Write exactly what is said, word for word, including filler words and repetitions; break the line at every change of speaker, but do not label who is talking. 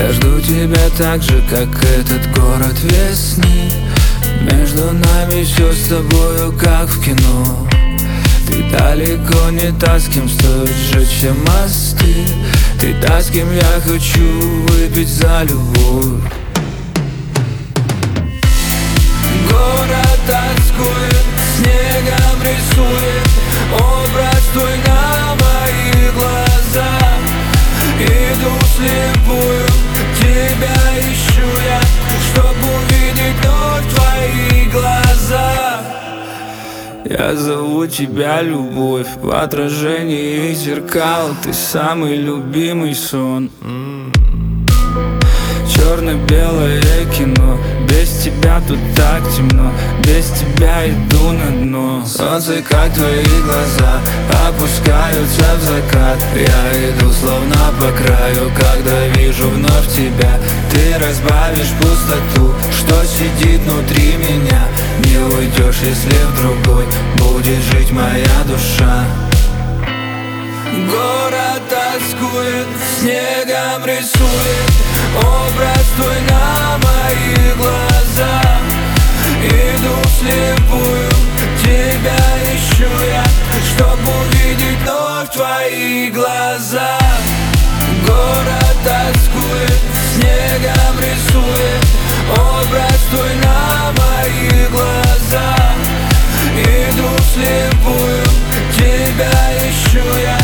Я жду тебя так же, как этот город весны. Между нами все с тобою, как в кино. Ты далеко не та, с кем стоит сжечь все мосты. Ты та, с кем я хочу выпить за любовь. Город тоскует, снегом рисует образ твой на моих глазах. Иду слепую, тебя ищу я, чтоб увидеть вновь твои глаза. Я зову тебя, любовь, в отражении зеркал. Ты самый любимый сон. Черно-белое кино. Без тебя тут так темно, без тебя иду на дно. Солнце, как твои глаза, опускаются в закат. Я иду словно по краю, когда вижу вновь тебя. Ты разбавишь пустоту, что сидит внутри меня. Не уйдешь, если в другой будет жить моя душа. Город тоскует, снегом рисует образ твой на моих глазах. Иду слепую, тебя ищу я, чтоб увидеть вновь твои глаза. Город тоскует, снегом рисует образ твой на моих глазах. Иду слепую, тебя ищу я,